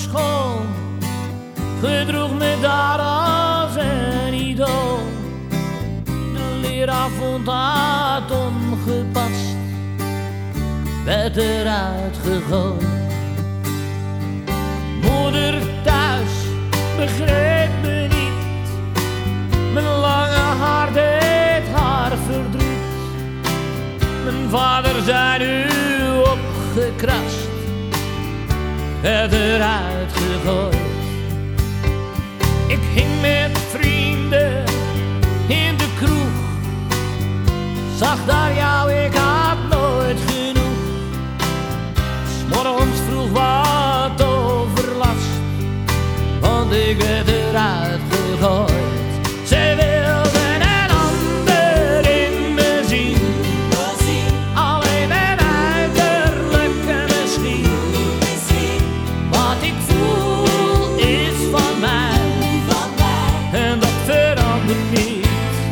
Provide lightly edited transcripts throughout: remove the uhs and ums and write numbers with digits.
school gedroeg me daar als een idool. De leraar vond dat ongepast, werd eruit gegooid. Moeder thuis begreep me niet, mijn lange haar deed haar verdriet. Mijn vader zei nu opgekrast, werd eruit gegooid. Ik hing met vrienden in de kroeg, zag daar jou, ik had nooit genoeg. 'S morgens vroeg wat overlast, want ik werd eruit gegooid. Ze wilden een ander in me zien, alleen mijn uiterlijke misschien. Wat ik voel is van mij, en dat verandert niet.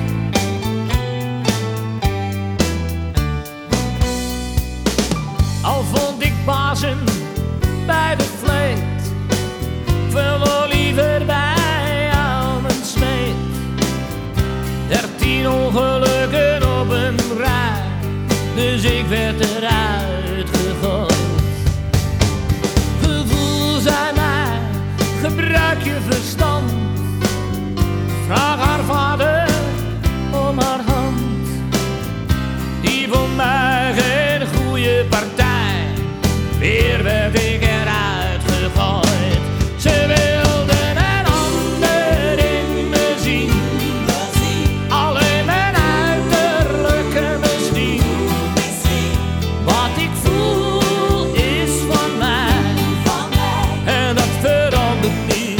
Al vond ik bazen bij de vleet, veel liever bij jou mijn smeet. 13 ongelukken op een rij, dus ik werd eruit gegooid. Gevoel zei mij, gebruik je verstand. Vraag haar vader om haar hand. Die vond mij geen goede partij, weer werd ik eruit gegooid. Ze wilden een ander in me zien, alleen mijn uiterlijke misschien. Wat ik voel is van mij, en dat verandert niet.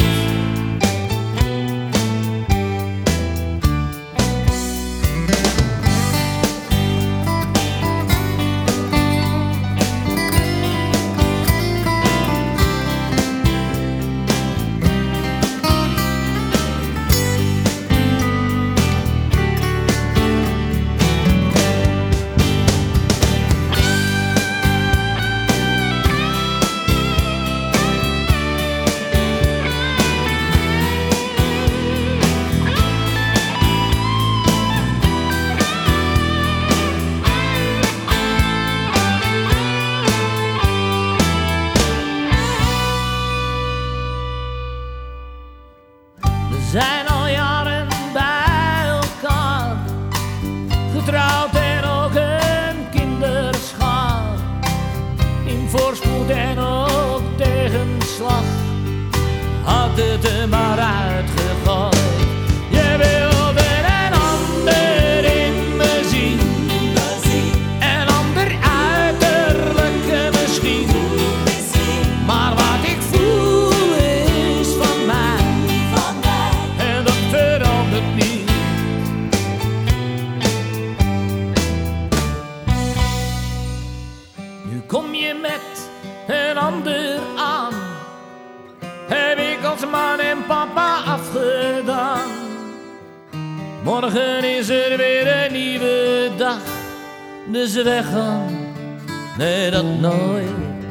We zijn al jaren bij elkaar, getrouwd en ook een kinderschaar. In voorspoed en ook tegenslag, had het er maar uitgegooid. Je wilde een ander in me zien, een ander uiterlijke misschien. Maar wat ik voel is van mij, en dat verandert niet. Nu kom je met een ander aan, heb ik als man en papa afgedaan. Morgen is er weer een nieuwe dag, dus weggaan, nee dat nooit.